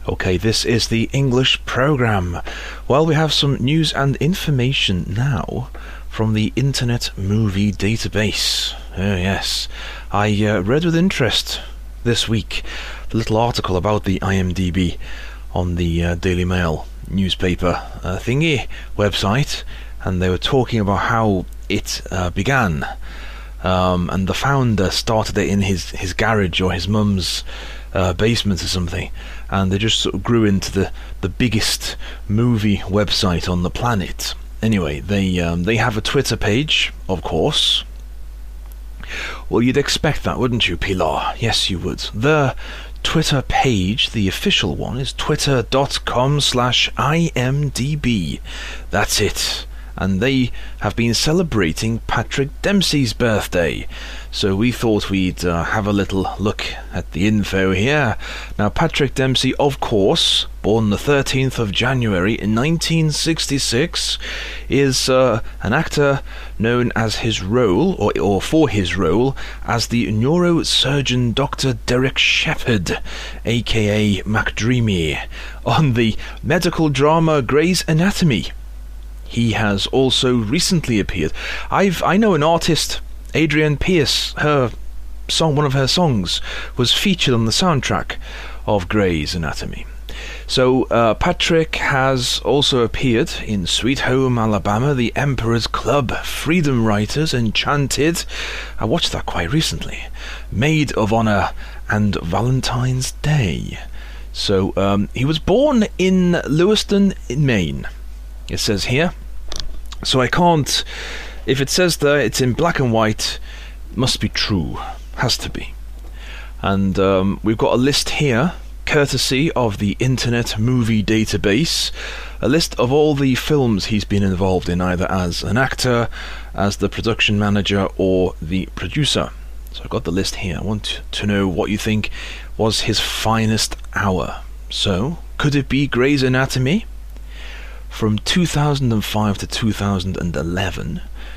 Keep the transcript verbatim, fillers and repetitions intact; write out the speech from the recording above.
Okay, this is the English program. Well, we have some news and information now from the Internet Movie Database. Oh yes, I uh, read with interest this week the little article about the I M D B on the uh, Daily Mail newspaper uh, thingy website, and they were talking about how it uh, began. Um, and the founder started it in his, his garage or his mum's uh, basement or something, and they just sort of grew into the, the biggest movie website on the planet. Anyway, they um, they have a Twitter page, of course. Well, you'd expect that, wouldn't you, Pilar? Yes, you would. The Twitter page, the official one, is twitter.com slash IMDb. That's it. And they have been celebrating Patrick Dempsey's birthday. So we thought we'd uh, have a little look at the info here. Now, Patrick Dempsey, of course, born the thirteenth of January in nineteen sixty-six, is uh, an actor known as his role, or, or for his role, as the neurosurgeon Doctor Derek Shepherd, aka McDreamy, on the medical drama Grey's Anatomy. He has also recently appeared. I've I know an artist, Adrienne Pierce. Her song, one of her songs, was featured on the soundtrack of Grey's Anatomy. So uh, Patrick has also appeared in Sweet Home Alabama, The Emperor's Club, Freedom Writers, Enchanted. I watched that quite recently. Maid of Honor and Valentine's Day. So um, he was born in Lewiston, in Maine. It says here, so I can't, if it says there it's in black and white, must be true, has to be. And um, we've got a list here, courtesy of the Internet Movie Database, a list of all the films he's been involved in, either as an actor, as the production manager, or the producer. So I've got the list here. I want to know what you think was his finest hour. So, could it be Grey's Anatomy? From two thousand five to two thousand eleven,